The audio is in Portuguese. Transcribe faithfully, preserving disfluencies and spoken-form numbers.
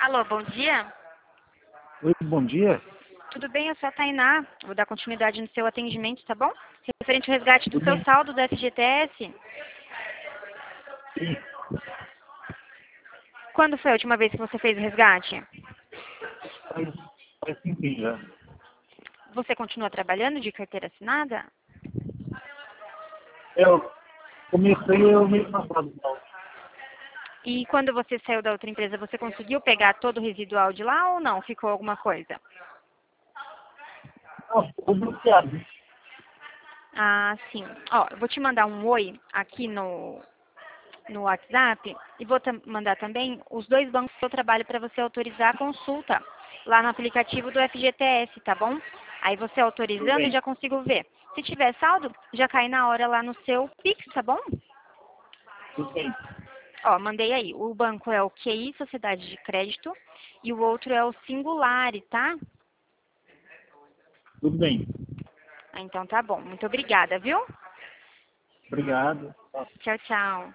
Alô, bom dia. Oi, bom dia. Tudo bem? Eu sou a Tainá. Vou dar continuidade no seu atendimento, tá bom? Referente ao resgate do Tudo seu bem? saldo do F G T S. Sim, Quando foi a última vez que você fez o resgate? faz, faz tempinho já. Você continua trabalhando de carteira assinada? Eu comecei o mês passado. Então. E quando você saiu da outra empresa, você conseguiu pegar todo o residual de lá ou não? Ficou alguma coisa? Não, ficou bloqueado. Ah, sim. Ó, eu vou te mandar um oi aqui no, no WhatsApp e vou tam- mandar também os dois bancos que eu trabalho para você autorizar a consulta lá no aplicativo do F G T S, tá bom? Aí você Tudo autorizando, eu bem, já consigo ver. Se tiver saldo, já cai na hora lá no seu Pix, tá bom? tudo bem. Ó, mandei aí. O banco é o Q I, Sociedade de Crédito, e o outro é o Singulari, tá? Tudo bem. Ah, então tá bom. Muito obrigada, viu? Obrigado. Tchau, tchau.